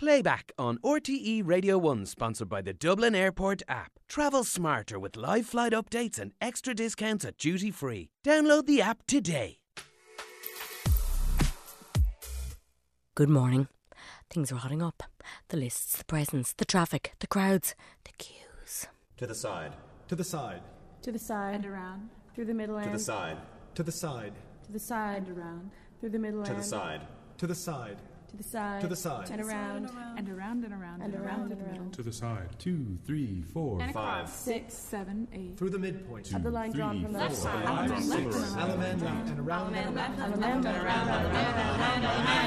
Playback on RTE Radio 1, sponsored by the Dublin Airport app. Travel smarter with live flight updates and extra discounts at duty free. Download the app today. Good morning. Things are hotting up. The lists, the presents, the traffic, the crowds, the queues. To the side. To the side. To the side. And around. Through the middle To end. the side. To the side. To the side. And around. Through the middle To end. the side. To the side. To the side. To the side. And around. And around and around And around and around. To the side. 2, 3, 4, And 5, 6, 7, 8. Through the midpoint. Of the line drawn from the left side. Element and around and around. Element and around.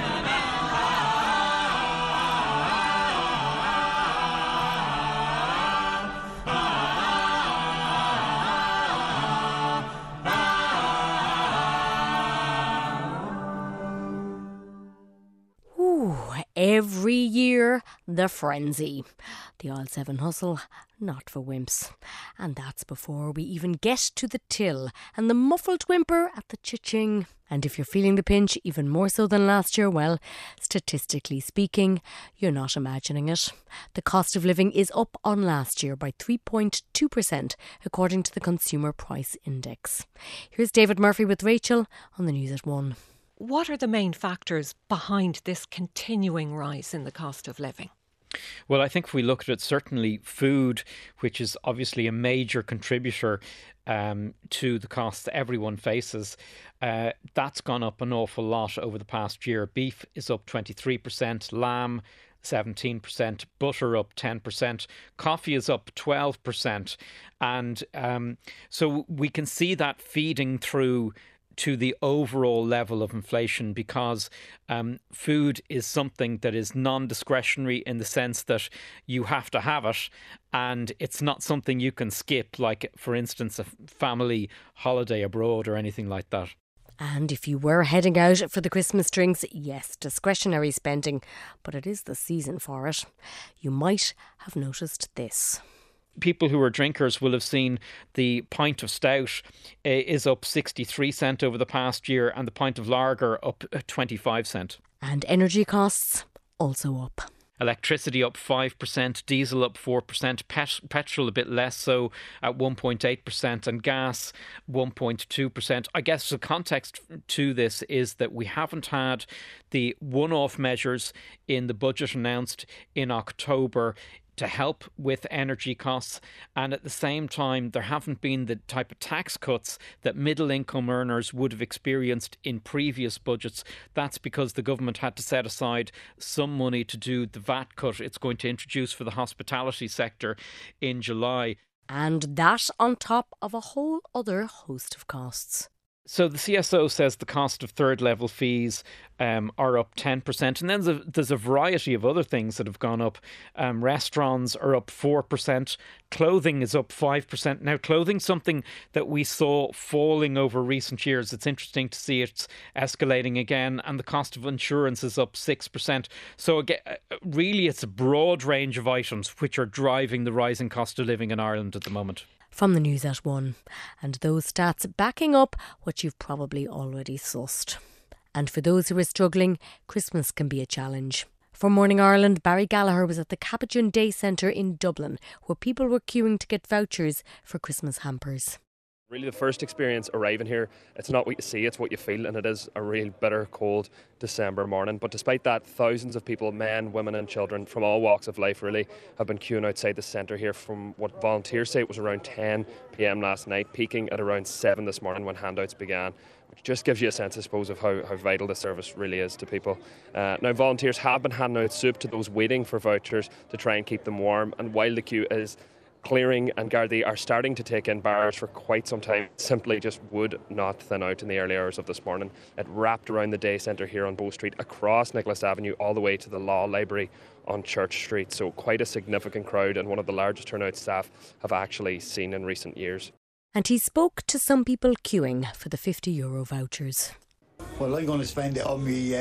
Every year, the frenzy. The Aisle 7 hustle, not for wimps. And that's before we even get to the till and the muffled whimper at the cha-ching. And if you're feeling the pinch even more so than last year, well, statistically speaking, you're not imagining it. The cost of living is up on last year by 3.2%, according to the Consumer Price Index. Here's David Murphy with Rachel on the News at 1. What are the main factors behind this continuing rise in the cost of living? Well, I think if we look at it, certainly food, which is obviously a major contributor to the costs everyone faces, that's gone up an awful lot over the past year. Beef is up 23%, lamb 17%, butter up 10%, coffee is up 12%. And so we can see that feeding through to the overall level of inflation, because food is something that is non-discretionary in the sense that you have to have it, and it's not something you can skip, like, for instance, a family holiday abroad or anything like that. And if you were heading out for the Christmas drinks, yes, discretionary spending, but it is the season for it. You might have noticed this. People who are drinkers will have seen the pint of stout is up 63 cent over the past year, and the pint of lager up 25 cent. And energy costs also up. Electricity up 5%, diesel up 4%, petrol a bit less so at 1.8%, and gas 1.2%. I guess the context to this is that we haven't had the one-off measures in the budget announced in October to help with energy costs, and at the same time there haven't been the type of tax cuts that middle income earners would have experienced in previous budgets. That's because the government had to set aside some money to do the VAT cut it's going to introduce for the hospitality sector in July. And that on top of a whole other host of costs. So the CSO says the cost of third level fees are up 10%. And then there's a variety of other things that have gone up. Restaurants are up 4%. Clothing is up 5%. Now, clothing's something that we saw falling over recent years. It's interesting to see it's escalating again. And the cost of insurance is up 6%. So again, really, it's a broad range of items which are driving the rising cost of living in Ireland at the moment. From the News at 1. And those stats backing up what you've probably already sussed. And for those who are struggling, Christmas can be a challenge. For Morning Ireland, Barry Gallagher was at the Capuchin Day Centre in Dublin, where people were queuing to get vouchers for Christmas hampers. Really, the first experience arriving here, it's not what you see, it's what you feel, and it is a real bitter, cold December morning. But despite that, thousands of people, men, women and children from all walks of life really, have been queuing outside the centre here from what volunteers say it was around 10 p.m. last night, peaking at around 7 this morning when handouts began, which just gives you a sense, I suppose, of how vital the service really is to people. Now, volunteers have been handing out soup to those waiting for vouchers to try and keep them warm, and while the queue is clearing and Gardaí are starting to take in bars for quite some time, simply just would not thin out in the early hours of this morning. It wrapped around the day centre here on Bow Street, across Nicholas Avenue, all the way to the Law Library on Church Street. So quite a significant crowd, and one of the largest turnout staff have actually seen in recent years. And he spoke to some people queuing for the €50 vouchers. Well, I'm going to spend it on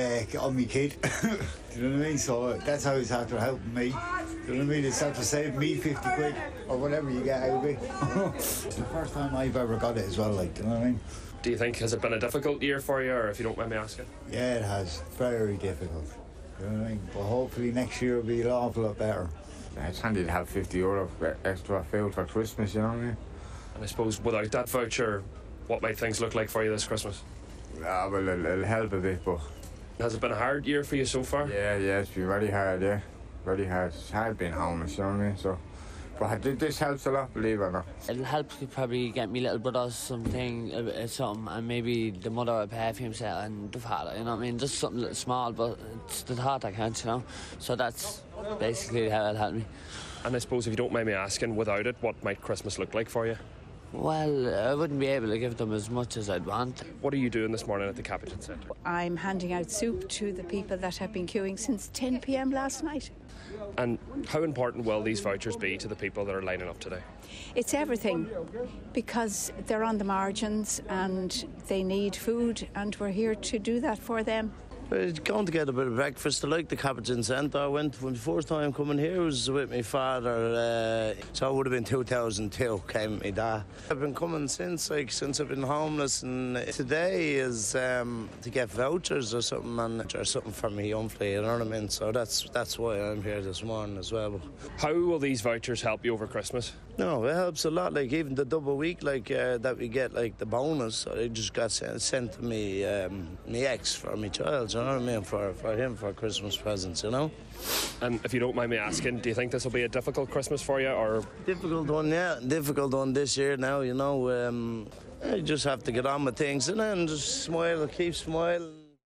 me kid. Do you know what I mean? So that's how it's after helping me. Do you know what I mean? It's after saving me 50 quid or whatever you get out of it. It's the first time I've ever got it as well, like, do you know what I mean? Do you think, has it been a difficult year for you, or if you don't mind me asking? Yeah, it has. Very difficult. You know what I mean? But hopefully next year will be an awful lot better. It's handy to have €50 extra food for Christmas, you know what I mean? And I suppose without that voucher, what might things look like for you this Christmas? Yeah, well, it'll help a bit, but... Has it been a hard year for you so far? Yeah, it's been very hard, yeah. Very hard. It's hard being homeless, you know what I mean? So, but this helps a lot, believe it or not. It'll help to probably get me little brother something, and maybe the mother will pay for himself and the father, you know what I mean? Just something little small, but it's the thought I can't, you know? So that's basically how it'll help me. And I suppose if you don't mind me asking, without it, what might Christmas look like for you? Well, I wouldn't be able to give them as much as I'd want. What are you doing this morning at the Capuchin Centre? I'm handing out soup to the people that have been queuing since 10 p.m. last night. And how important will these vouchers be to the people that are lining up today? It's everything, because they're on the margins and they need food, and we're here to do that for them. We're going to get a bit of breakfast. I like the Capuchin Centre. I went when the first time coming here was with my father, so it would have been 2002, came with my dad. I've been coming since I've been homeless, and today is to get vouchers or something for me young fella, you know what I mean? So that's why I'm here this morning as well. How will these vouchers help you over Christmas? No, it helps a lot. Like even the double week, that we get, like the bonus. I just got sent to me, my ex for my child. You know what I mean? For him for Christmas presents. You know. And if you don't mind me asking, do you think this will be a difficult Christmas for you, or difficult one? Yeah, difficult one this year. Now you know. I just have to get on with things and just smile, keep smiling.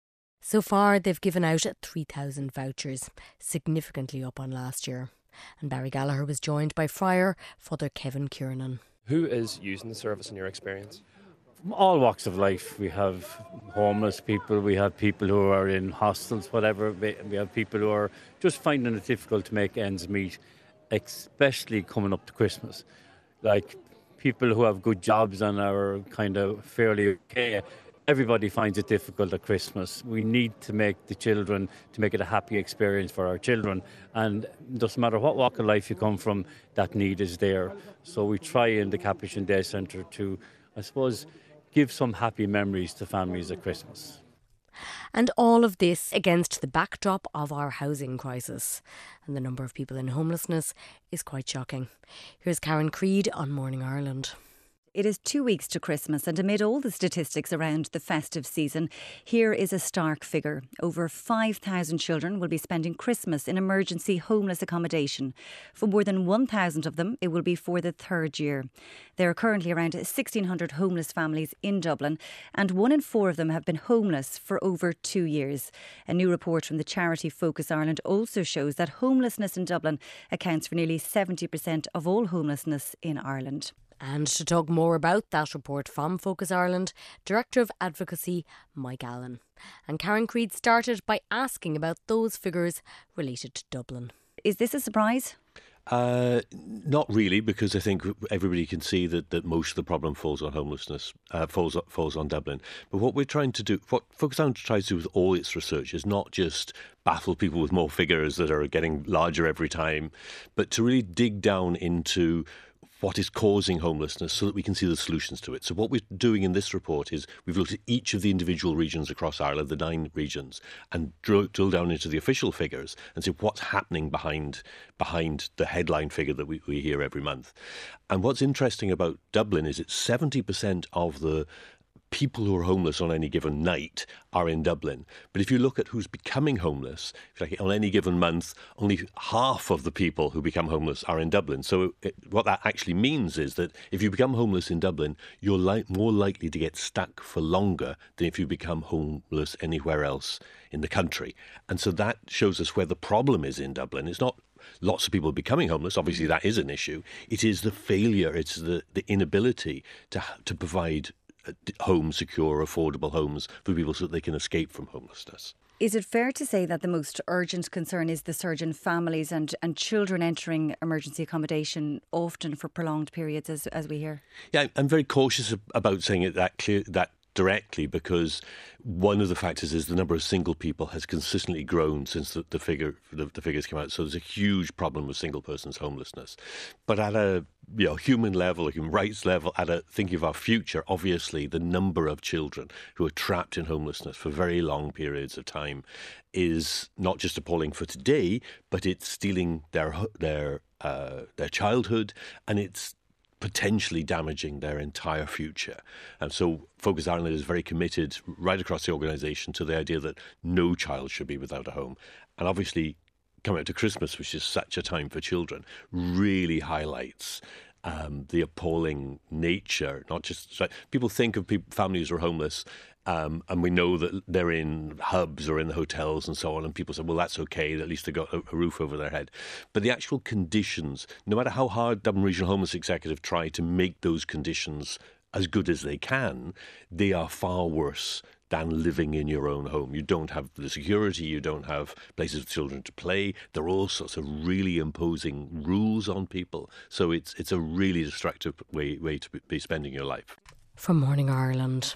So far, they've given out 3,000 vouchers, significantly up on last year. And Barry Gallagher was joined by Friar Father Kevin Kiernan. Who is using the service in your experience? From all walks of life. We have homeless people, we have people who are in hostels, whatever. We have people who are just finding it difficult to make ends meet, especially coming up to Christmas. Like people who have good jobs and are kind of fairly okay. Everybody finds it difficult at Christmas. We need to make it a happy experience for our children. And it doesn't matter what walk of life you come from, that need is there. So we try in the Capuchin Day Centre to, I suppose, give some happy memories to families at Christmas. And all of this against the backdrop of our housing crisis. And the number of people in homelessness is quite shocking. Here's Karen Creed on Morning Ireland. It is 2 weeks to Christmas, and amid all the statistics around the festive season, here is a stark figure. Over 5,000 children will be spending Christmas in emergency homeless accommodation. For more than 1,000 of them, it will be for the third year. There are currently around 1,600 homeless families in Dublin, and 1 in 4 of them have been homeless for over 2 years. A new report from the charity Focus Ireland also shows that homelessness in Dublin accounts for nearly 70% of all homelessness in Ireland. And to talk more about that report from Focus Ireland, Director of Advocacy Mike Allen. And Karen Creed started by asking about those figures related to Dublin. Is this a surprise? Not really, because I think everybody can see that most of the problem falls on homelessness, falls on Dublin. But what we're trying to do, what Focus Ireland tries to do with all its research is not just baffle people with more figures that are getting larger every time, but to really dig down into what is causing homelessness so that we can see the solutions to it. So what we're doing in this report is we've looked at each of the individual regions across Ireland, the 9 regions, and drill down into the official figures and see what's happening behind the headline figure that we hear every month. And what's interesting about Dublin is it's 70% of the people who are homeless on any given night are in Dublin. But if you look at who's becoming homeless, like on any given month, only half of the people who become homeless are in Dublin. So what that actually means is that if you become homeless in Dublin, you're more likely to get stuck for longer than if you become homeless anywhere else in the country. And so that shows us where the problem is in Dublin. It's not lots of people becoming homeless. Obviously, that is an issue. It is the failure. It's the inability to provide homes, secure, affordable homes for people so that they can escape from homelessness. Is it fair to say that the most urgent concern is the surge in families and children entering emergency accommodation, often for prolonged periods, as we hear? Yeah, I'm very cautious about saying it that directly because one of the factors is the number of single people has consistently grown since the figures came out. So there's a huge problem with single persons homelessness. But at a human level, a human rights level, thinking of our future, obviously the number of children who are trapped in homelessness for very long periods of time is not just appalling for today, but it's stealing their childhood, and it's potentially damaging their entire future. And so Focus Ireland is very committed right across the organisation to the idea that no child should be without a home. And obviously, coming up to Christmas, which is such a time for children, really highlights the appalling nature. Not just people think of families who are homeless, and we know that they're in hubs or in the hotels and so on, and people say, well, that's okay, at least they've got a roof over their head. But the actual conditions, no matter how hard Dublin Regional Homeless Executive try to make those conditions as good as they can, they are far worse than living in your own home. You don't have the security, you don't have places for children to play. There are all sorts of really imposing rules on people. So it's a really destructive way to be spending your life. From Morning Ireland.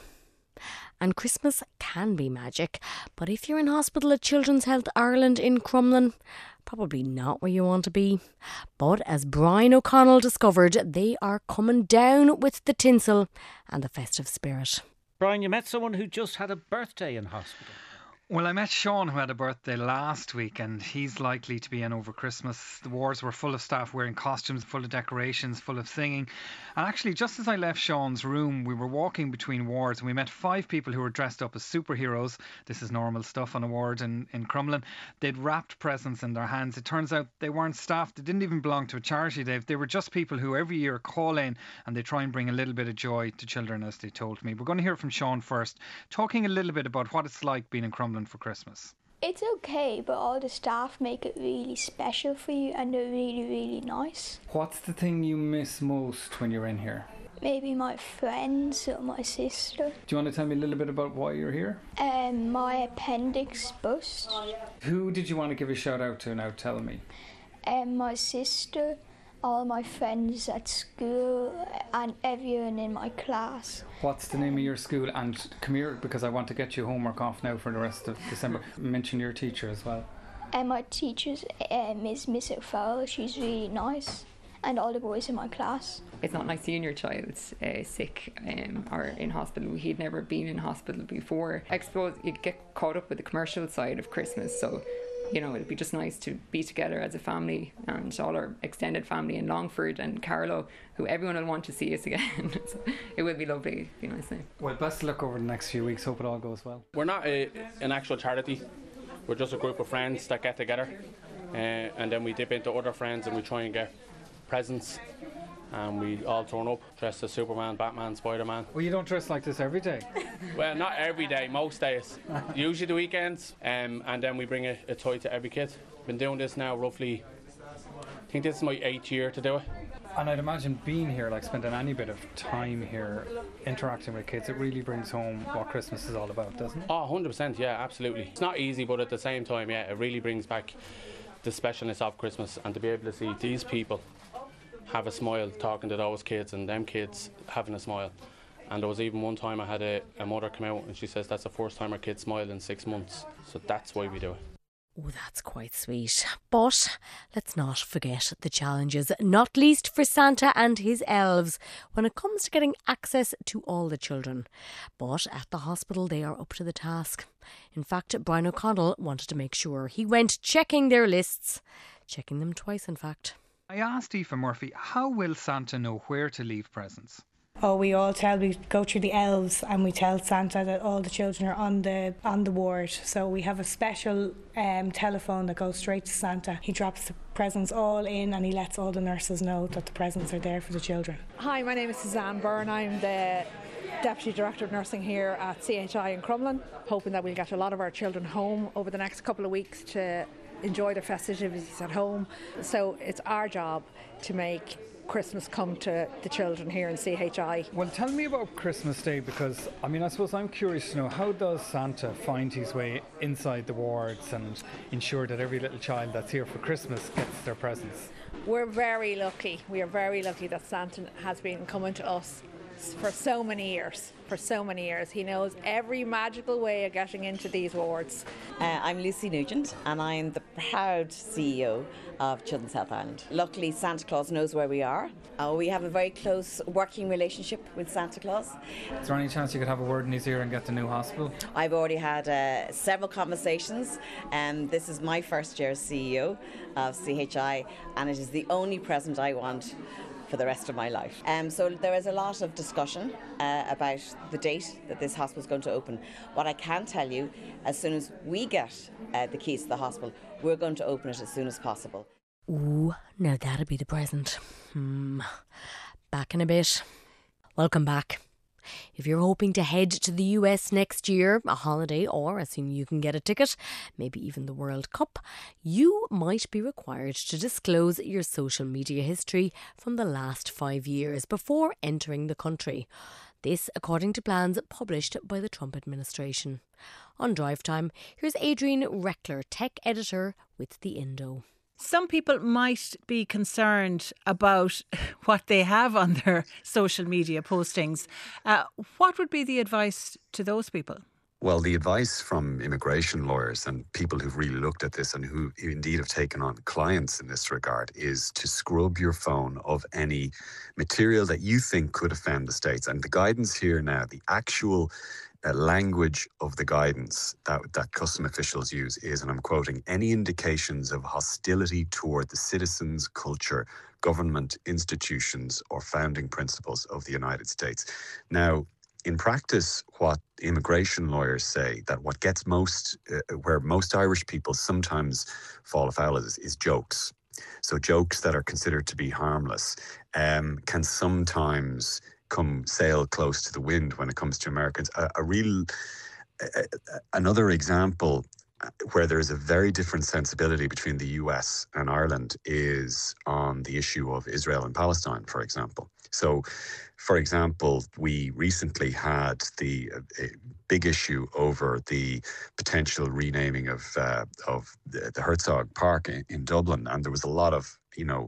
And Christmas can be magic, but if you're in hospital at Children's Health Ireland in Crumlin, probably not where you want to be. But as Brian O'Connell discovered, they are coming down with the tinsel and the festive spirit. Brian, you met someone who just had a birthday in hospital. Well, I met Sean, who had a birthday last week, and he's likely to be in over Christmas. The wards were full of staff wearing costumes, full of decorations, full of singing. And actually, just as I left Sean's room, we were walking between wards and we met 5 people who were dressed up as superheroes. This is normal stuff on a ward in Crumlin. They'd wrapped presents in their hands. It turns out they weren't staff. They didn't even belong to a charity, Dave. They were just people who every year call in and they try and bring a little bit of joy to children, as they told me. We're going to hear from Sean first, talking a little bit about what it's like being in Crumlin for Christmas. It's okay, but all the staff make it really special for you and they're really, really nice. What's the thing you miss most when you're in here? Maybe my friends or my sister. Do you want to tell me a little bit about why you're here? My appendix burst. Who did you want to give a shout out to now? Tell me. My sister, all my friends at school and everyone in my class. What's the name of your school? And come here, because I want to get you homework off now for the rest of December. Mention your teacher as well. My teacher's is Miss O'Farrell. She's really nice. And all the boys in my class. It's not nice seeing your child sick or in hospital. He'd never been in hospital before. I suppose you get caught up with the commercial side of Christmas, so it'd be just nice to be together as a family and all our extended family in Longford and Carlow, who everyone will want to see us again. So it would be lovely. It'd be nice. Well, best of luck over the next few weeks. Hope it all goes well. We're not an actual charity. We're just a group of friends that get together and then we dip into other friends and we try and get presents. And we all turn up dressed as Superman, Batman, Spider-Man. Well, you don't dress like this every day? Well, not every day, most days. Usually the weekends, and then we bring a toy to every kid. Been doing this now roughly, I think this is my 8th year to do it. And I'd imagine being here, like spending any bit of time here, interacting with kids, it really brings home what Christmas is all about, doesn't it? Oh, 100%, yeah, absolutely. It's not easy, but at the same time, yeah, it really brings back the specialness of Christmas, and to be able to see these people have a smile talking to those kids and them kids having a smile. And there was even one time I had a mother come out and she says that's the first time her kid smiled in 6 months. So that's why we do it. Oh, that's quite sweet. But let's not forget the challenges, not least for Santa and his elves, when it comes to getting access to all the children. But at the hospital, they are up to the task. In fact, Brian O'Connell wanted to make sure. He went checking their lists, checking them twice, in fact. I asked Aoife Murphy, how will Santa know where to leave presents? Oh, we go through the elves and we tell Santa that all the children are on the ward. So we have a special telephone that goes straight to Santa. He drops the presents all in and he lets all the nurses know that the presents are there for the children. Hi, my name is Suzanne Byrne. I'm the Deputy Director of Nursing here at CHI in Crumlin. Hoping that we'll get a lot of our children home over the next couple of weeks to enjoy their festivities at home. So it's our job to make Christmas come to the children here in CHI. Well, tell me about Christmas Day, because I suppose I'm curious to know, how does Santa find his way inside the wards and ensure that every little child that's here for Christmas gets their presents? We're very lucky. We are very lucky that Santa has been coming to us for so many years. For so many years. He knows every magical way of getting into these wards. I'm Lucy Nugent and I'm the proud CEO of Children's Health Ireland. Luckily, Santa Claus knows where we are. We have a very close working relationship with Santa Claus. Is there any chance you could have a word in his ear and get the new hospital? I've already had several conversations. This is my first year as CEO of CHI, and it is the only present I want for the rest of my life. So there is a lot of discussion about the date that this hospital is going to open. What I can tell you, as soon as we get the keys to the hospital, we're going to open it as soon as possible. Ooh, now that'd be the present. Back in a bit. Welcome back. If you're hoping to head to the US next year, a holiday, or as soon as you can get a ticket, maybe even the World Cup, you might be required to disclose your social media history from the last 5 years before entering the country. This according to plans published by the Trump administration. On Drive Time, here's Adrienne Reckler, tech editor with The Indo. Some people might be concerned about what they have on their social media postings. What would be the advice to those people? Well, the advice from immigration lawyers and people who've really looked at this and who indeed have taken on clients in this regard is to scrub your phone of any material that you think could offend the states. And the guidance here now, the actual language of the guidance that custom officials use is, and I'm quoting, any indications of hostility toward the citizens, culture, government, institutions, or founding principles of the United States. Now, in practice, what immigration lawyers say that what gets where most Irish people sometimes fall afoul of is jokes. So jokes that are considered to be harmless can sometimes sail close to the wind when it comes to Americans. Another example where there is a very different sensibility between the US and Ireland is on the issue of Israel and Palestine, for example. So, for example, we recently had the big issue over the potential renaming of the Herzog Park in Dublin, and there was a lot of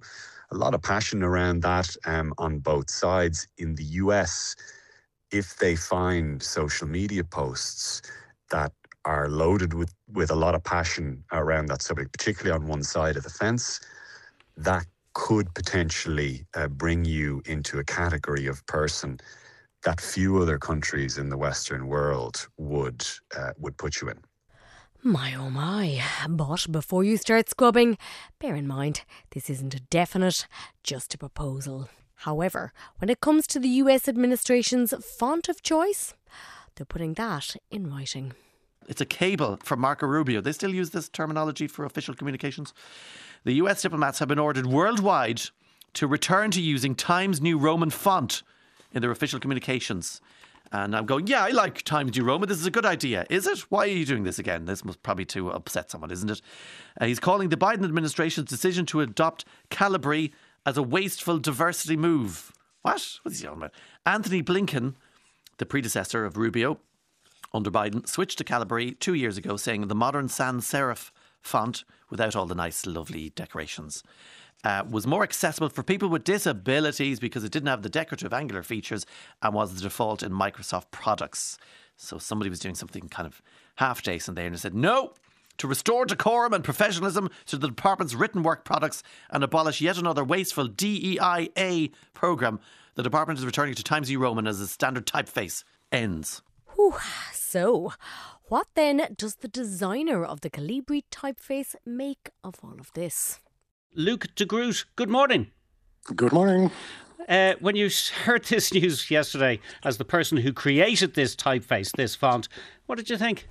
passion around that on both sides. In the US, if they find social media posts that are loaded with a lot of passion around that subject, particularly on one side of the fence, that could potentially bring you into a category of person that few other countries in the Western world would put you in. My oh my, but before you start scrubbing, bear in mind this isn't a definite, just a proposal. However, when it comes to the US administration's font of choice, they're putting that in writing. It's a cable from Marco Rubio. They still use this terminology for official communications. The US diplomats have been ordered worldwide to return to using Times New Roman font in their official communications. And I'm going, yeah, I like Times New Roman. This is a good idea. Is it? Why are you doing this again? This must probably to upset someone, isn't it? He's calling the Biden administration's decision to adopt Calibri as a wasteful diversity move. What? What's he talking about? Anthony Blinken, the predecessor of Rubio under Biden, switched to Calibri 2 years ago, saying the modern sans serif font, without all the nice, lovely decorations, was more accessible for people with disabilities because it didn't have the decorative angular features and was the default in Microsoft products. So somebody was doing something kind of half-decent there and said, no, to restore decorum and professionalism to the department's written work products and abolish yet another wasteful DEIA programme, the department is returning to Times New Roman as a standard typeface. Ends. Whew. So, what then does the designer of the Calibri typeface make of all of this? Luke de Groot, good morning. Good morning. When you heard this news yesterday, as the person who created this typeface, this font, what did you think?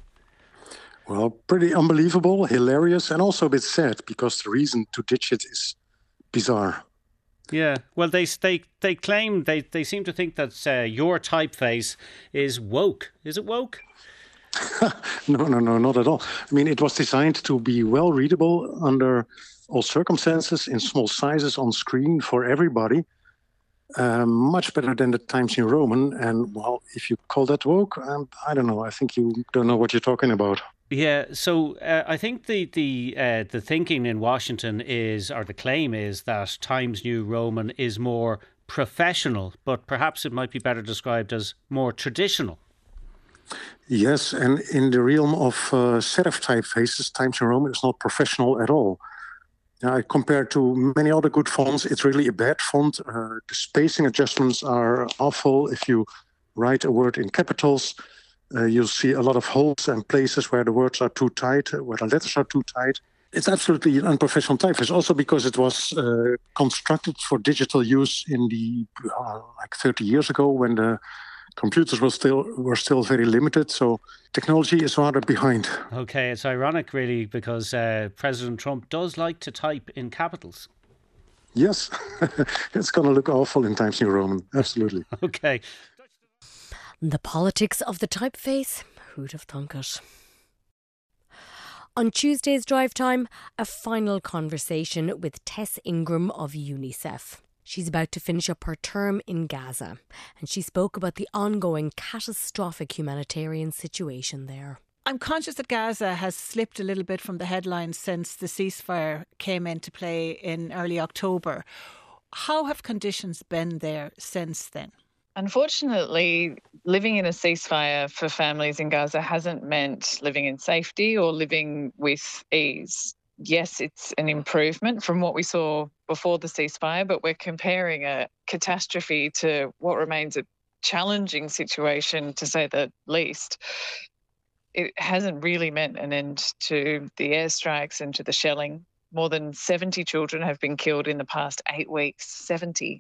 Well, pretty unbelievable, hilarious, and also a bit sad because the reason to ditch it is bizarre. Yeah, well, they claim, they seem to think that your typeface is woke. Is it woke? No, not at all. I mean, it was designed to be well readable under all circumstances, in small sizes on screen for everybody. Much better than the Times New Roman. And, well, if you call that woke, I don't know. I think you don't know what you're talking about. Yeah, so I think the thinking in Washington is, or the claim is, that Times New Roman is more professional, but perhaps it might be better described as more traditional. Yes, and in the realm of serif typefaces, Times New Roman is not professional at all. Compared to many other good fonts, it's really a bad font. The spacing adjustments are awful. If you write a word in capitals, you'll see a lot of holes and places where the words are too tight, where the letters are too tight. It's absolutely an unprofessional typeface, also because it was constructed for digital use in the like 30 years ago when the computers were still very limited. So technology is rather behind. Okay, it's ironic really because President Trump does like to type in capitals. Yes, it's going to look awful in Times New Roman, absolutely. Okay. The politics of the typeface, who'd have thunk it? On Tuesday's Drive Time, a final conversation with Tess Ingram of UNICEF. She's about to finish up her term in Gaza, and she spoke about the ongoing catastrophic humanitarian situation there. I'm conscious that Gaza has slipped a little bit from the headlines since the ceasefire came into play in early October. How have conditions been there since then? Unfortunately, living in a ceasefire for families in Gaza hasn't meant living in safety or living with ease. Yes, it's an improvement from what we saw before the ceasefire, but we're comparing a catastrophe to what remains a challenging situation, to say the least. It hasn't really meant an end to the airstrikes and to the shelling. More than 70 children have been killed in the past 8 weeks, 70.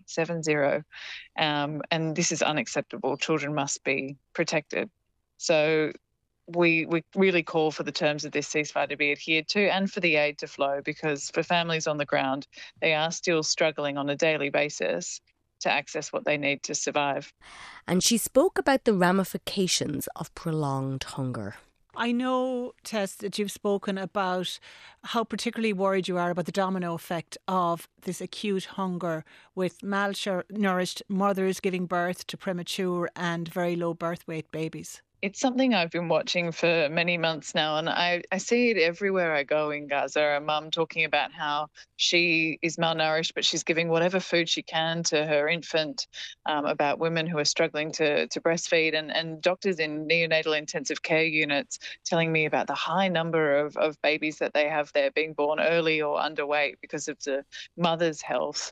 And this is unacceptable. Children must be protected. So we really call for the terms of this ceasefire to be adhered to and for the aid to flow, because for families on the ground, they are still struggling on a daily basis to access what they need to survive. And she spoke about the ramifications of prolonged hunger. I know, Tess, that you've spoken about how particularly worried you are about the domino effect of this acute hunger with malnourished mothers giving birth to premature and very low birth weight babies. It's something I've been watching for many months now, and I see it everywhere I go in Gaza. A mum talking about how she is malnourished, but she's giving whatever food she can to her infant, about women who are struggling to breastfeed, and doctors in neonatal intensive care units telling me about the high number of babies that they have there being born early or underweight because of the mother's health.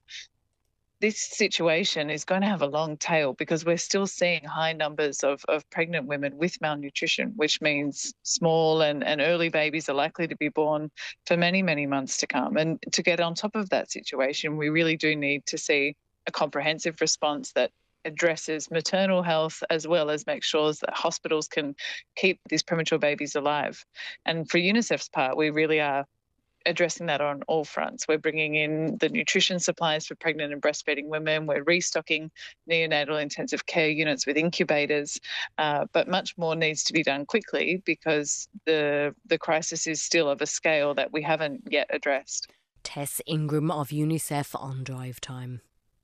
This situation is going to have a long tail because we're still seeing high numbers of pregnant women with malnutrition, which means small and early babies are likely to be born for many, many months to come. And to get on top of that situation, we really do need to see a comprehensive response that addresses maternal health as well as make sure that hospitals can keep these premature babies alive. And for UNICEF's part, we really are addressing that on all fronts. We're bringing in the nutrition supplies for pregnant and breastfeeding women. We're restocking neonatal intensive care units with incubators, but much more needs to be done quickly because the crisis is still of a scale that we haven't yet addressed. Tess Ingram of UNICEF on Drive Time.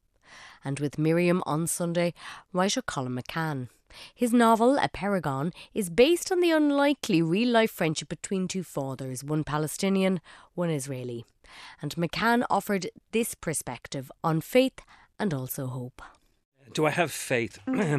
And with Miriam on Sunday, writer Colin McCann. His novel, A Paragon, is based on the unlikely real-life friendship between two fathers, one Palestinian, one Israeli. And McCann offered this perspective on faith and also hope. Do I have faith?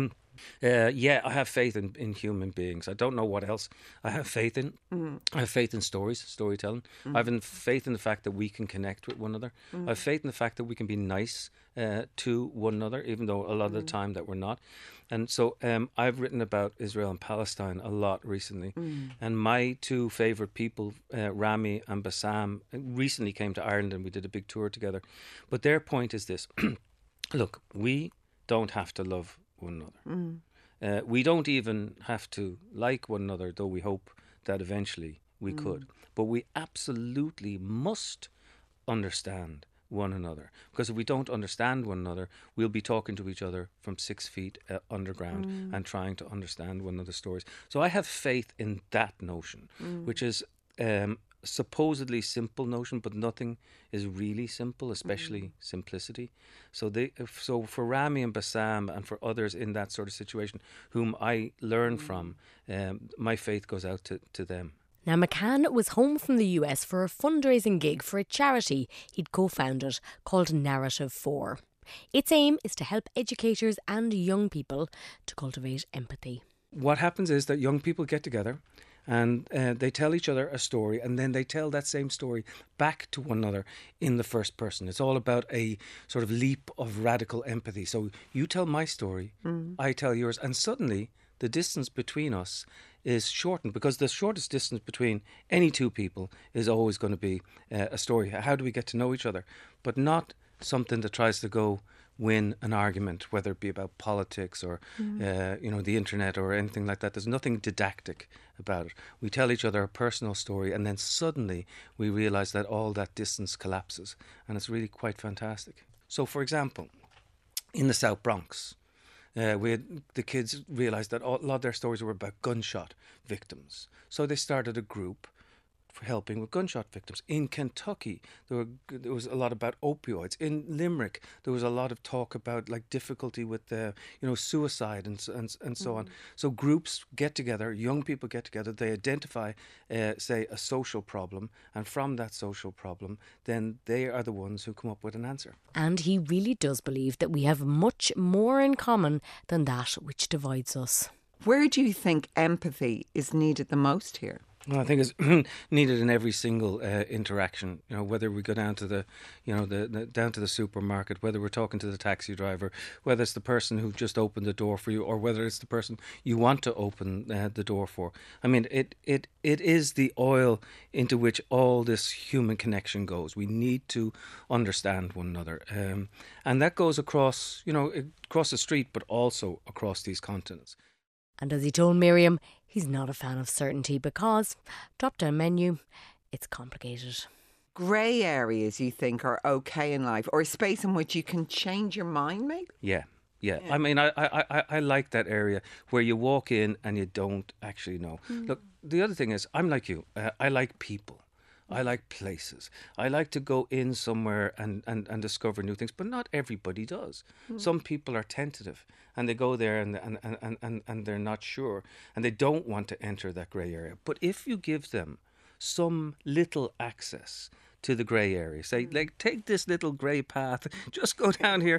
Yeah, I have faith in human beings. I don't know what else I have faith in. I have faith in storytelling. I have faith in the fact that we can connect with one another. I have faith in the fact that we can be nice to one another, even though a lot of the time that we're not. And so I've written about Israel and Palestine a lot recently. And my two favourite people, Rami and Bassam, recently came to Ireland and we did a big tour together. But their point is this. Look, we don't have to love one another. We don't even have to like one another, though we hope that eventually we could. But we absolutely must understand one another, because if we don't understand one another, we'll be talking to each other from 6 feet underground and trying to understand one another's stories. So I have faith in that notion, which is supposedly simple notion, but nothing is really simple, especially simplicity. So for Rami and Bassam and for others in that sort of situation whom I learn from, my faith goes out to them. Now, McCann was home from the US for a fundraising gig for a charity he'd co-founded called Narrative 4. Its aim is to help educators and young people to cultivate empathy. What happens is that young people get together and they tell each other a story, and then they tell that same story back to one another in the first person. It's all about a sort of leap of radical empathy. So you tell my story, I tell yours, and suddenly the distance between us is shortened, because the shortest distance between any two people is always going to be a story. How do we get to know each other? But not something that tries to go win an argument, whether it be about politics or the internet or anything like that. There's nothing didactic about it. We tell each other a personal story, and then suddenly we realise that all that distance collapses, and it's really quite fantastic. So, for example, in the South Bronx, the kids realised that a lot of their stories were about gunshot victims. So they started a group for helping with gunshot victims. In Kentucky, there was a lot about opioids. In Limerick, there was a lot of talk about like difficulty with suicide and so on. So groups get together, young people get together, they identify, say, a social problem, and from that social problem, then they are the ones who come up with an answer. And he really does believe that we have much more in common than that which divides us. Where do you think empathy is needed the most here? Well, I think it's needed in every single interaction. Whether we go down to the down to the supermarket, whether we're talking to the taxi driver, whether it's the person who just opened the door for you, or whether it's the person you want to open the door for. I mean, it is the oil into which all this human connection goes. We need to understand one another, and that goes across the street, but also across these continents. And as he told Miriam, he's not a fan of certainty because, drop-down menu, it's complicated. Grey areas, you think, are okay in life, or a space in which you can change your mind, maybe? Yeah. I mean, I like that area where you walk in and you don't actually know. Look, the other thing is, I'm like you. I like people. I like places. I like to go in somewhere and discover new things, but not everybody does. Some people are tentative and they go there and they're not sure and they don't want to enter that grey area. But if you give them some little access to the grey area, say, like, take this little grey path, just go down here,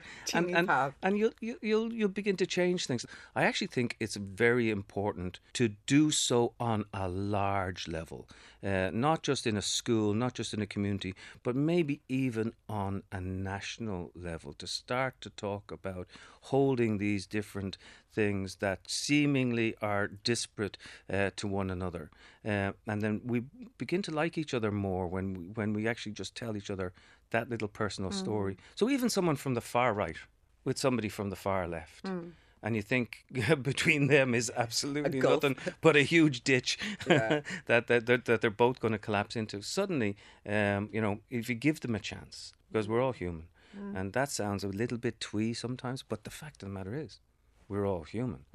and you'll begin to change things. I actually think it's very important to do so on a large level, not just in a school, not just in a community, but maybe even on a national level, to start to talk about holding these different things that seemingly are disparate to one another, and then we begin to like each other more when we actually just tell each other that little personal story. So even someone from the far right with somebody from the far left, and you think between them is absolutely nothing but a huge ditch that they're both going to collapse into. Suddenly, if you give them a chance, because we're all human, and that sounds a little bit twee sometimes, but the fact of the matter is, we're all human.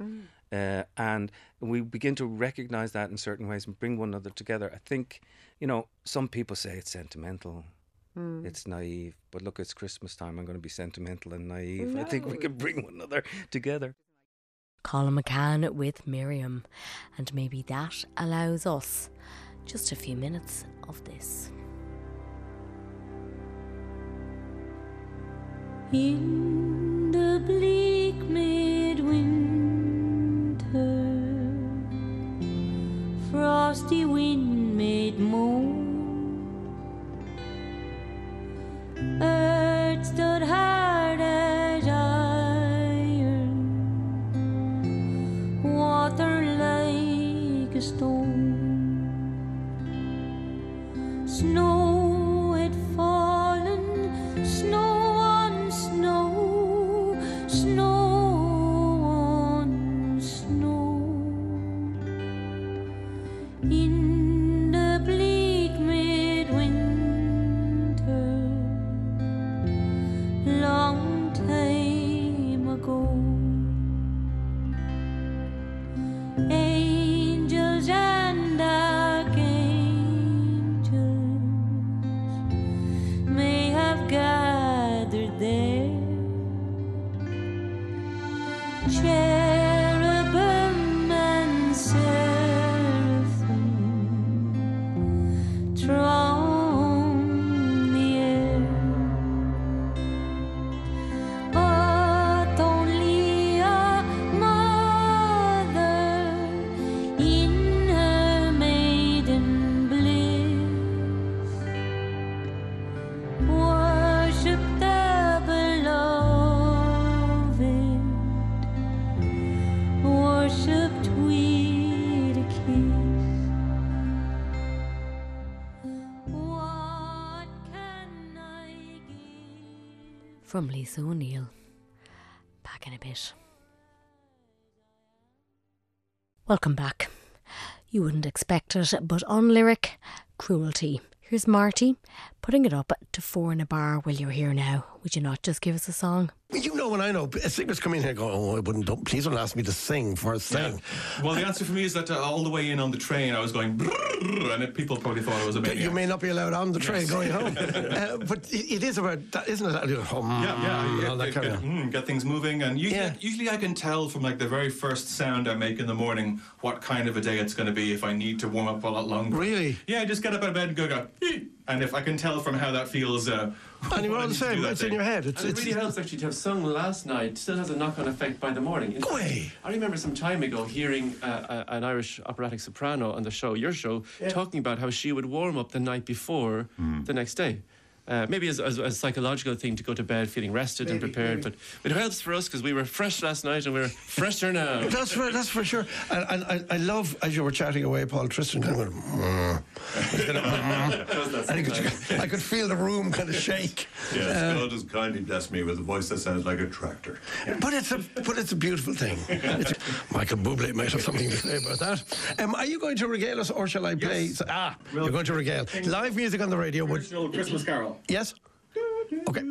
And we begin to recognise that in certain ways and bring one another together. I think, some people say it's sentimental, it's naive, but look, it's Christmas time, I'm going to be sentimental and naive. No. I think we can bring one another together. Colin McCann with Miriam, and maybe that allows us just a few minutes of this. In the bleak midwinter, frosty wind made moan. Earth stood hard as iron, water like a stone. Snow had fallen, snow on snow, snow on snow. In the bleak midwinter, long time ago, angels and archangels may have gathered there, cherubim and seraphim throng the air. from Lisa O'Neill. Back in a bit. Welcome back. You wouldn't expect it, but on Lyric, Cruelty. Here's Marty putting it up to 4 in a bar. Well, you're here now. Would you not just give us a song? You know, when I know singers come in here and go, oh, I wouldn't, please don't ask me to sing first thing. Well, the answer for me is that all the way in on the train, I was going, brrr, and people probably thought I was a maniac. You may not be allowed on the train going home. But it is about that, isn't it? Get things moving. And usually I can tell from like the very first sound I make in the morning what kind of a day it's going to be if I need to warm up a lot longer. Really? Yeah, I just get up out of bed and go, and if I can tell from how that feels... and you're all the same, it's in your head. It really helps actually to have sung last night. Still has a knock-on effect by the morning. Go away. I remember some time ago hearing an Irish operatic soprano on the show, your show, talking about how she would warm up the night before the next day. Maybe as a psychological thing to go to bed feeling rested and prepared, but it helps for us because we were fresh last night and we're fresher now. That's for sure. And I love, as you were chatting away, Paul, Tristan kind of went, I could feel the room kind of shake. Yes, God has kindly blessed me with a voice that sounds like a tractor. But it's a beautiful thing. Michael Bublé might have something to say about that. Are you going to regale us or shall I play? Yes. You're going to regale. Live music on the radio. Original Christmas Carol. Yes? Okay.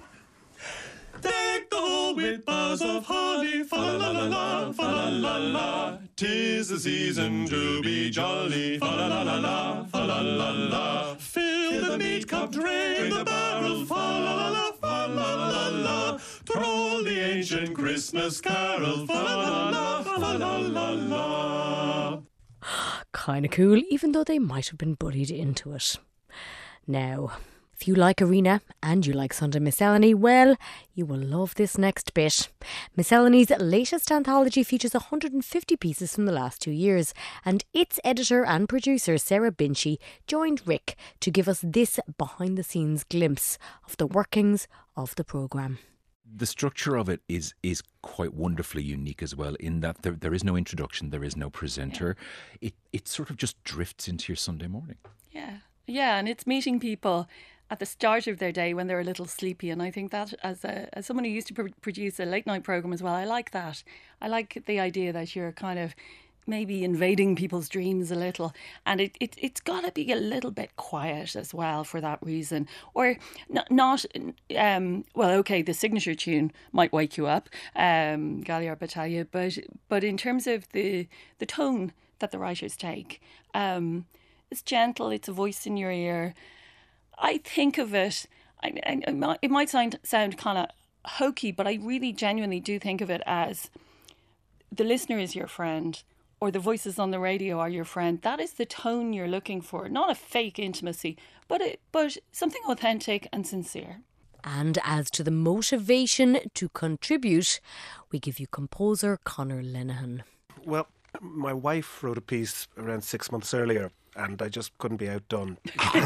Deck the hall with boughs of holly, fa-la-la-la-la, fa-la-la-la. 'Tis the season to be jolly, fa-la-la-la-la, fa-la-la-la. Fill the meat cup, drain the barrel, fa-la-la-la, fa-la-la-la. Troll the ancient Christmas carol, fa-la-la-la, fa-la-la-la. Kinda cool, even though they might have been bullied into it. Now, if you like Arena and you like Sunday Miscellany, well, you will love this next bit. Miscellany's latest anthology features 150 pieces from the last 2 years, and its editor and producer, Sarah Binchy, joined Rick to give us this behind-the-scenes glimpse of the workings of the programme. The structure of it is quite wonderfully unique as well, in that there is no introduction, there is no presenter. It sort of just drifts into your Sunday morning. Yeah, and it's meeting people at the start of their day when they're a little sleepy, and I think that as someone who used to produce a late night programme as well, I like that. I like the idea that you're kind of maybe invading people's dreams a little, and it's got to be a little bit quiet as well for that reason, or not well, okay, the signature tune might wake you up, Galliard Battaglia, but in terms of the tone that the writers take, it's gentle, it's a voice in your ear. I think of it, it might sound kind of hokey, but I really genuinely do think of it as the listener is your friend, or the voices on the radio are your friend. That is the tone you're looking for, not a fake intimacy, but something authentic and sincere. And as to the motivation to contribute, we give you composer Conor Lenihan. Well, my wife wrote a piece around 6 months earlier, and I just couldn't be outdone.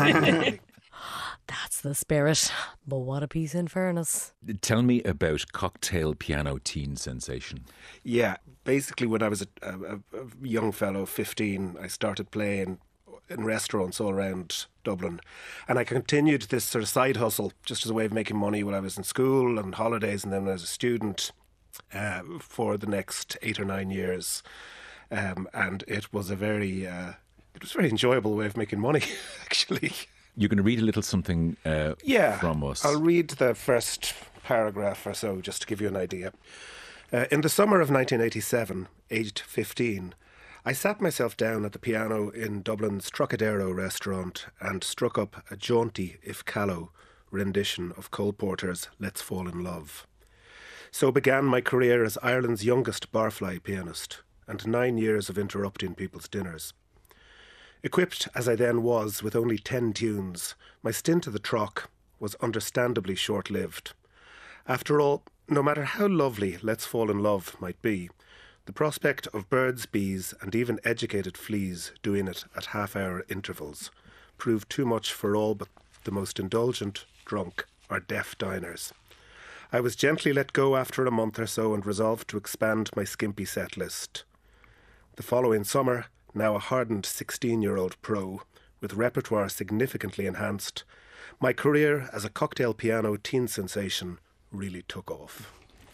That's the spirit. But what a piece, in fairness. Tell me about Cocktail Piano teen sensation. Yeah, basically when I was a young fellow, 15, I started playing in restaurants all around Dublin. And I continued this sort of side hustle just as a way of making money when I was in school and holidays, and then when I was a student for the next 8 or 9 years. And it was a very enjoyable way of making money, actually. You're going to read a little something from us. I'll read the first paragraph or so just to give you an idea. In the summer of 1987, aged 15, I sat myself down at the piano in Dublin's Trocadero restaurant and struck up a jaunty, if callow, rendition of Cole Porter's Let's Fall in Love. So began my career as Ireland's youngest barfly pianist, and 9 years of interrupting people's dinners. Equipped as I then was with only 10 tunes, my stint at the Troc was understandably short-lived. After all, no matter how lovely Let's Fall in Love might be, the prospect of birds, bees, and even educated fleas doing it at half-hour intervals proved too much for all but the most indulgent, drunk, or deaf diners. I was gently let go after a month or so and resolved to expand my skimpy set list. The following summer, now a hardened 16-year-old pro, with repertoire significantly enhanced, my career as a cocktail piano teen sensation really took off.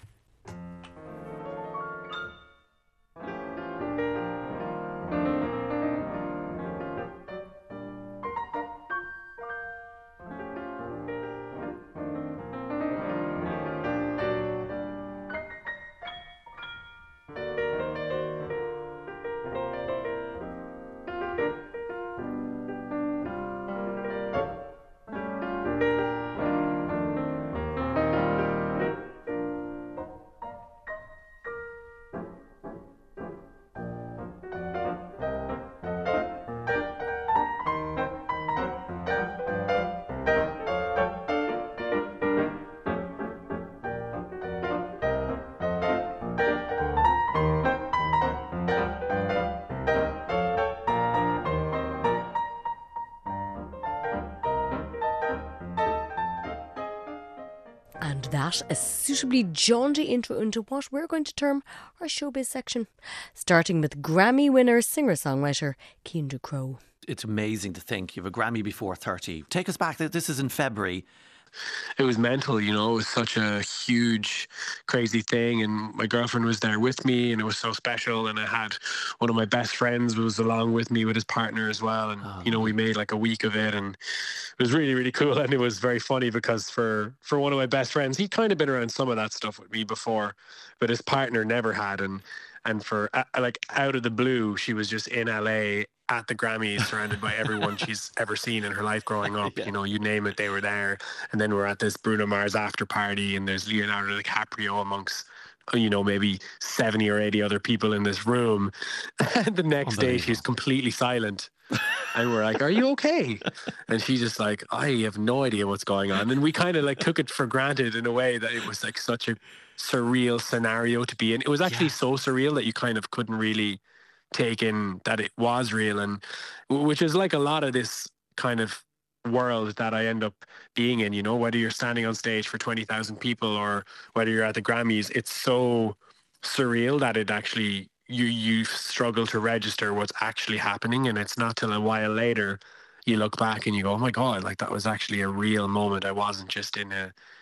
And that a suitably jaunty intro into what we're going to term our showbiz section, starting with Grammy winner singer-songwriter Cian Crowe. It's amazing to think you have a Grammy before 30. Take us back. This is in February. It was mental, you know. It was such a huge, crazy thing, and my girlfriend was there with me, and it was so special. And I had one of my best friends was along with me with his partner as well, and you know, we made like a week of it, and it was really, really cool. And it was very funny because for one of my best friends, he'd kind of been around some of that stuff with me before, but his partner never had. And for like out of the blue, she was just in LA at the Grammys, surrounded by everyone she's ever seen in her life growing up. You know, you name it, they were there. And then we're at this Bruno Mars after party, and there's Leonardo DiCaprio amongst, you know, maybe 70 or 80 other people in this room. And the next day, she's completely silent. And we're like, "Are you okay?" And she's just like, "I have no idea what's going on." And we kind of like took it for granted in a way that it was like such a surreal scenario to be in. It was actually so surreal that you kind of couldn't really take in that it was real, and which is like a lot of this kind of world that I end up being in, you know, whether you're standing on stage for 20,000 people or whether you're at the Grammys, it's so surreal that it actually you struggle to register what's actually happening. And it's not till a while later you look back and you go, "Oh my God, like that was actually a real moment. I wasn't just in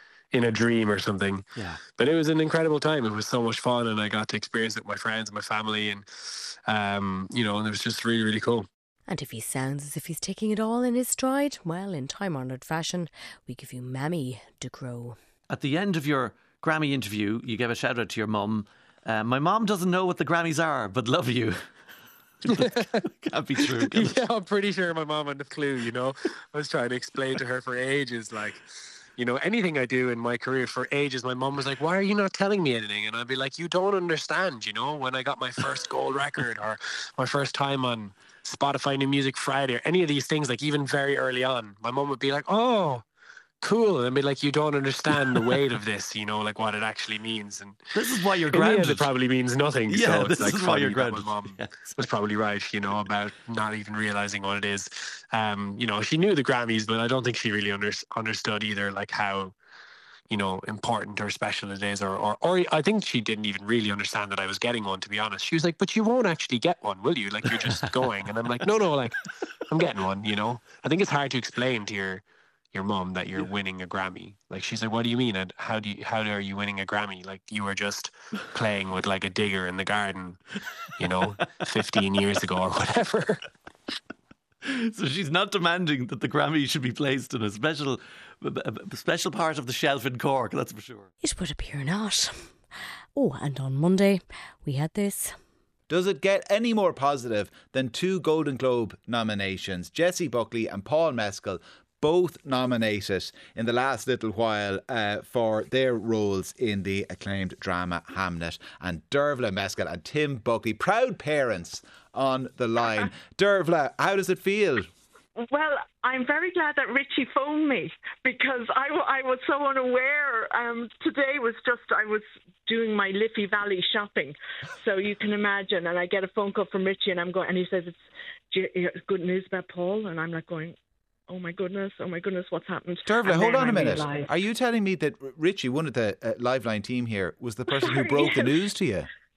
a dream or something." Yeah. But it was an incredible time. It was so much fun, and I got to experience it with my friends and my family, and you know, and it was just really, really cool. And if he sounds as if he's taking it all in his stride, well, in time-honoured fashion, we give you Mammy de Crowe. At the end of your Grammy interview, you gave a shout out to your mum. "My mom doesn't know what the Grammys are, but love you." Can't be true. Yeah, I'm pretty sure my mom had a clue, you know. I was trying to explain to her for ages, like, you know, anything I do in my career for ages, my mum was like, "Why are you not telling me anything?" And I'd be like, "You don't understand, you know, when I got my first gold record or my first time on Spotify New Music Friday or any of these things, like even very early on, my mum would be like, 'Oh, cool.' And I'd be like, 'You don't understand the weight of this, you know, like what it actually means.' And this is why you're in the end, grounded. it probably means nothing. Yeah, so this it's like is why you're funny that grounded. my mum was probably right, you know, about not even realizing what it is. You know, she knew the Grammys, but I don't think she really understood either, like how, you know, important or special it is, or I think she didn't even really understand that I was getting one, to be honest. She was like, "But you won't actually get one, will you? Like, you're just going." And I'm like, no, like, I'm getting one, you know. I think it's hard to explain to your mum that you're winning a Grammy. Like, she's like, "What do you mean? And how are you winning a Grammy? Like, you were just playing with like a digger in the garden, you know, 15 years ago or whatever." So she's not demanding that the Grammy should be placed in a special part of the shelf in Cork, that's for sure. It would appear not. Oh, and on Monday, we had this. Does it get any more positive than 2 Golden Globe nominations? Jessie Buckley and Paul Mescal both nominated in the last little while for their roles in the acclaimed drama Hamnet. And Dervla Mescal and Tim Buckley, proud parents on the line. Dervla, how does it feel? Well, I'm very glad that Richie phoned me because I was so unaware. Today was just, I was doing my Liffey Valley shopping. So you can imagine. And I get a phone call from Richie and and he says, "It's good news about Paul." And I'm like going, oh my goodness, what's happened? Dervla, hold on a minute. Are you telling me that Richie, one of the Liveline team here, was the person who broke the news to you?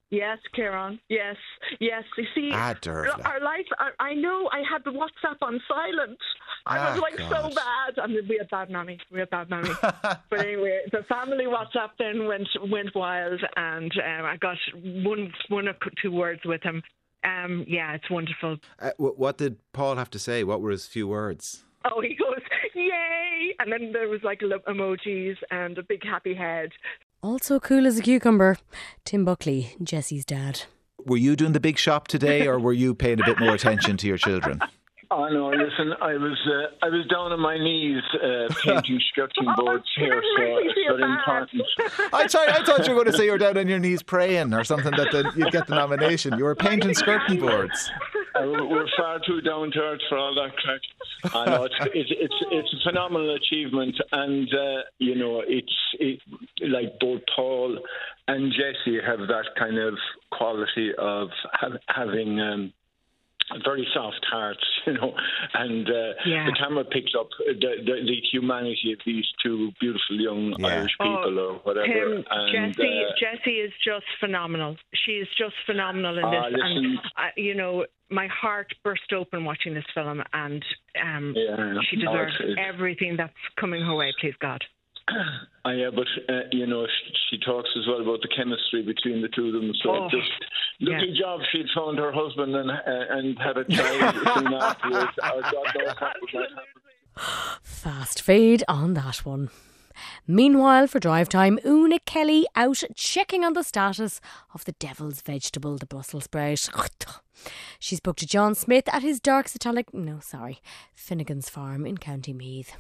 Yes, Kieran. Yes. You see, Dervla. our life. I know. I had the WhatsApp on silent. I was like so bad. I mean, we had bad mammy. But anyway, the family WhatsApp then went wild, and I got one or two words with him. Yeah, it's wonderful. What did Paul have to say? What were his few words? Oh, he goes, yay! And then there was like emojis and a big happy head. Also cool as a cucumber, Tim Buckley, Jessie's dad. Were you doing the big shop today, or were you paying a bit more attention to your children? Oh no! Listen, I was down on my knees painting skirting boards here, so it's very important. I thought you were going to say you were down on your knees praying or something that you'd get the nomination. You were painting skirting boards. We're far too down to earth for all that crack. I know it's a phenomenal achievement, and it's like both Paul and Jessie have that kind of quality of having. Very soft hearts, and the camera picks up the humanity of these two beautiful young Irish people, or whatever. Jessie is just phenomenal. She is just phenomenal in this, and my heart burst open watching this film, and she deserves everything that's coming her way. Please God. But she talks as well about the chemistry between the two of them. So lucky job she'd found her husband and had a child soon afterwards. God knows how that happened. Fast fade on that one. Meanwhile, for drive time, Una Kelly out checking on the status of the devil's vegetable, the Brussels sprout. She spoke to John Smith at his Finnegan's Farm in County Meath.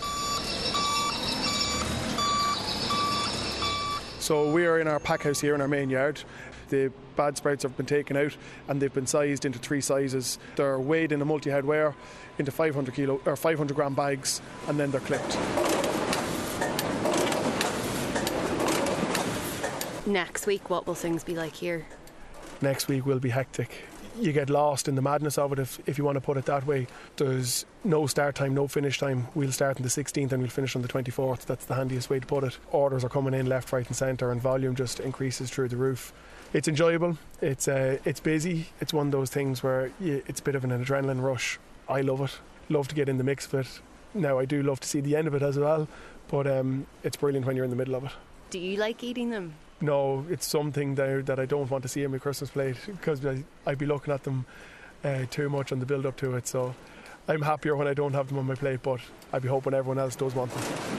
So we are in our pack house here in our main yard. The bad sprouts have been taken out and they've been sized into 3 sizes. They're weighed in a multi-head weigher into 500 gram bags, and then they're clipped. Next week, what will things be like here? Next week will be hectic. You get lost in the madness of it, if you want to put it that way. There's no start time, no finish time. We'll start on the 16th and we'll finish on the 24th. That's the handiest way to put it. Orders are coming in left, right and centre, and volume just increases through the roof. It's enjoyable, it's busy. It's one of those things where it's a bit of an adrenaline rush. I love it, love to get in the mix of it. Now I do love to see the end of it as well, but it's brilliant when you're in the middle of it. Do you like eating them? No, it's something that I don't want to see on my Christmas plate, because I'd be looking at them too much on the build up to it. So I'm happier when I don't have them on my plate, but I'd be hoping everyone else does want them.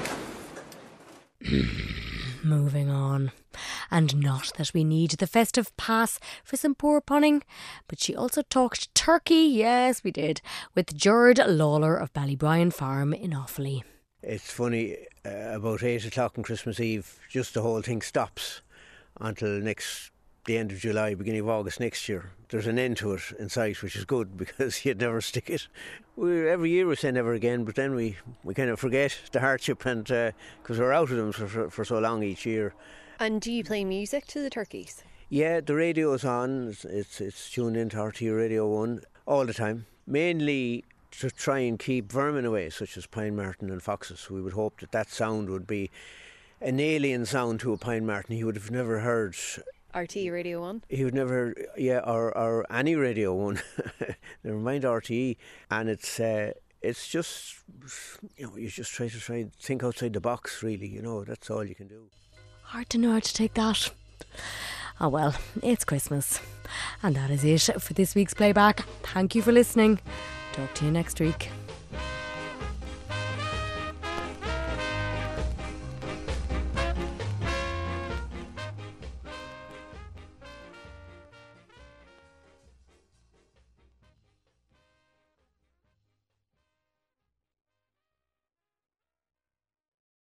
Moving on. And not that we need the festive pass for some poor punning, but she also talked turkey, yes we did, with Gerard Lawler of Ballybrien Farm in Offaly. It's funny, about 8 o'clock on Christmas Eve, just the whole thing stops until the end of July, beginning of August next year. There's an end to it in sight, which is good, because you'd never stick it. Every year we say never again, but then we kind of forget the hardship, and because we're out of them for so long each year. And do you play music to the turkeys? Yeah, the radio's on. It's tuned into RTÉ Radio 1 all the time. Mainly to try and keep vermin away, such as pine marten and foxes. We would hope that sound would be an alien sound to a pine marten. He would have never heard RTÉ Radio 1? He would never heard, or any Radio 1. Never mind RTÉ. And it's just, you just try to think outside the box, really. That's all you can do. Hard to know how to take that. Oh well, it's Christmas. And that is it for this week's playback. Thank you for listening. Talk to you next week.